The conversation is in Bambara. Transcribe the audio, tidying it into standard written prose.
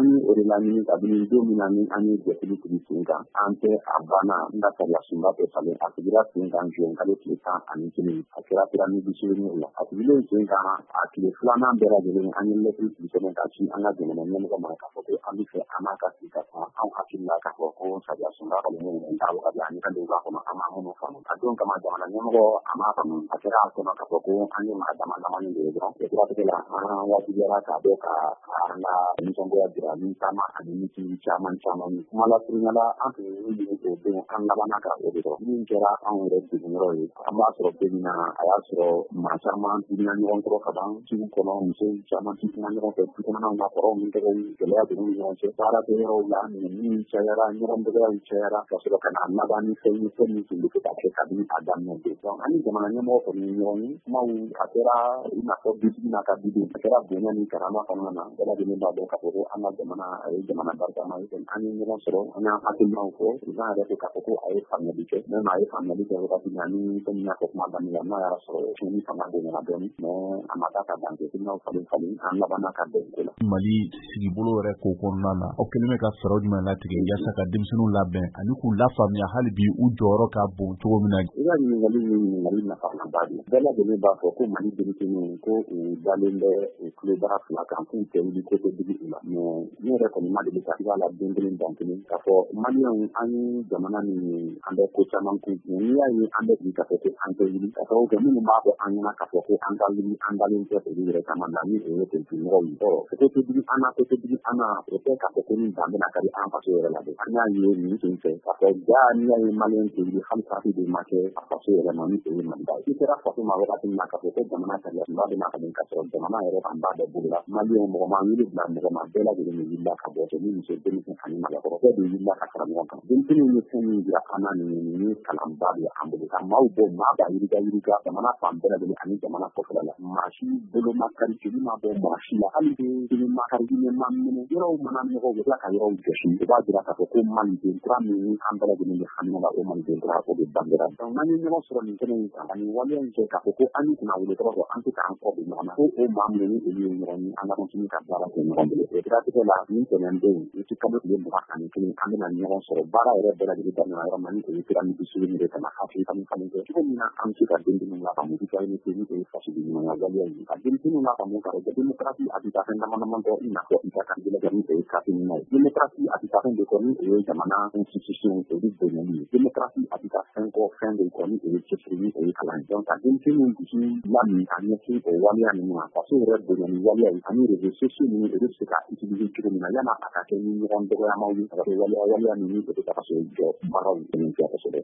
an ye o de laɲini kabini don min na ni an ye jɛkulu sigi sen kan an tɛ a banna n ka sariya sunba tɛ falen a sigira sen kan juin kalo tile 11 a kɛra pyramide souvenir la a sigilen sen kan a tile filanan bɛɛ lajɛlen an ye lettre sigi sɛbɛn ka ci an ka jamana ɲɛmɔgɔ ma k'a fɔ ko an bɛ fɛ an n'a ka sigi ka kuma anw hakili la k'a fɔ ko sariya sunba falen n t'a wagati ani ka don b'a kɔnɔ an m'a minnu faamu a don kama jamana ɲɛmɔgɔ a m'a faamu a kɛra a kɔnɔ k'a fɔ ko an ye maa dama damani de ye dɔrɔn siratigɛ la an wajibiyara k'a dɔn ka an ka nisɔngoya jira ni taama ani mitigi caman ye kuma lasurunyala an tun ye ɲini o don an labanna ka o de dɔn min kɛra anw yɛrɛ degunyɔrɔ ye an b'a sɔrɔ bɛɛ min na a y'a sɔrɔ maa caman dimina ɲɔgɔn kɔrɔ ka ban sugu kɔnɔ musow caman dimina ɲɔgɔn fɛ du kɔnɔnaw na kɔrɔw ni dɔgɔw gɛlɛya donn'u ni ɲɔgɔn cɛ baara kɛ yɔrɔw la minɛnw cayara ɲɔgɔn dɔgɔyaw cayara ka sɔrɔ ka na laban ni fɛn min tun bɛ kɛ ka kɛ kabini a daminɛ de donc an ni jamana ɲɛmɔgɔ kɔni ye ɲɔgɔn ye kumaw a kɛra i n'a fɔ dutigi n'a ka diden a kɛra bonya ni karama kɔnɔna na bɛɛ lajɛlen b'a dɔn k'a fɔ ko an ka jamana a ye jamana barikama ye an ye ɲɔgɔn sɔrɔ an y'an hakilinaw fɔ président yɛrɛ ko k'a fɔ ko a ye faamuyali kɛ même a ye faamuyali kɛ wagati min na ni fɛn min y'a fɔ kuma daminɛ la n'a y'a sɔrɔ tiɲɛni fanga bonyana dɔɔnin mais a ma taa ka dan hakilinaw falen an labanna ka bɛn ko la. Mali sigibolo yɛrɛ ko kɔnɔna na aw kɛlen bɛ ka fɛɛrɛ jumɛn latigɛ yaasa ka denmisɛnninw labɛn ani k'u lafaamuya hali bi u jɔyɔrɔ ka bon cogo min na. I ka ɲininkali ye ɲininkali nafamanba de ye. Bɛɛ lajɛlen b'a fɔ ko Mali denmisɛnninw ko u dalen bɛ tulobara fila kan k'u tɛ wuli ko tɛ digi u la mais ne yɛrɛ kɔni ma deli ka sig'a la den kelen dan kelen k'a fɔ maliyɛnw an ye jamana min ye an bɛ ko caman kun n'i y'a ye an bɛ sigi k'a fɔ ko an tɛ wuli ka sababu kɛ minnu b'a fɔ an ɲɛna k'a fɔ ko an ka wuli an dalen tɛ olu yɛrɛ kama la ni o ye politique-mɔgɔw ye ko tɛ digi an na ko tɛ digi an na o tɛ k'a fɔ ko nin dan bɛna kari an faso yɛrɛ la dɛ an y'a ye nin sen fɛ k'a fɔ jaa n'i y'a ye maliyɛn tɛ wuli hali parti de ma kɛ a faso yɛrɛ ma ni o ye Maliba ye i sera faso ma wagati min na k'a fɔ ko jamana sariya sunba bɛna falen ka sɔrɔ jamana yɛrɛ fanba bɛɛ bolola maliyɛn mɔgɔ ma wuli bila mɔgɔ ma bɛɛ lajɛlen de wulila ka bɔ ni muso denmisɛn ani mɔgɔkɔrɔ bɛɛ de wulila ka fara ɲɔgɔn kan denmisɛnninw ye fɛn min jira an na nin ye kalanba de ye an bolo ka maaw bɔ maa ba yiriga jamana fan bɛɛ lajɛlen ani jamana kɔfɛla la maa si bolo ma kari joli ma bɔ maa si la hali bɛ kelen ma kari ne ma minɛ yɔrɔw mana nɔgɔ u bɛ tila ka yɔrɔw jɔsi u b'a jira k'a fɔ ko maliden kura min ni an bɛɛ lajɛlen bɛ hamina la o maliden kura o de bangera donc n'an ye ɲɔgɔn sɔrɔ nin kɛnɛ in kan ani waleya in kɛ k'a fɔ ko an kunna wele tɔgɔ fɔ an tɛ k'an kɔ don ɲɔgɔn na ko o maa minnu ni olu ye ɲɔgɔn ye an ka continue ka baara kɛ ɲɔgɔn bolo o siratigɛ la nin tɛnɛnden i tɛ kalo tile 21 an bɛna ɲɔgɔn sɔrɔ baara yɛrɛ bɛɛ lajɛlen daminɛ yɔrɔ min ni o ye pyramide souvenir de kana hakili falen kɛ cogo min na an bɛ se ka denmisɛnninw lafaamu citoyenneté ni o ye fasoden ɲumanya waleya ye ka denmisɛnninw lafaamu ka kɛ démocratie a tɛ taa fɛn dama-dama kɔ i n'a fɔ i ka kan délégué ni o ye carte ɲuman ye démocratie a tɛ taa fɛn de kɔ ni o ye jamana institution olu bonyali ye démocratie a tɛ taa fɛn kɔ fɛn de kɔ ni o ye cɛsiri ni o ye kalan ye donc ka denmisɛnninw dusu lamin ka ɲɛsin o waleya ninnu ma faso yɛrɛ bonyali waleya ye ani réseaux sociaux ninnu olu bɛ se ka utiliser cogo min na yan'a a ka kɛ ni ɲɔgɔn dɔgɔyamaw ye ka kɛ waleya ninnu o bɛ ka faso jɔ baaraw kɛlen kosɛbɛ